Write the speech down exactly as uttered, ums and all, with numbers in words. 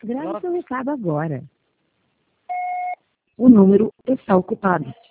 Grave seu recado agora. O número está ocupado.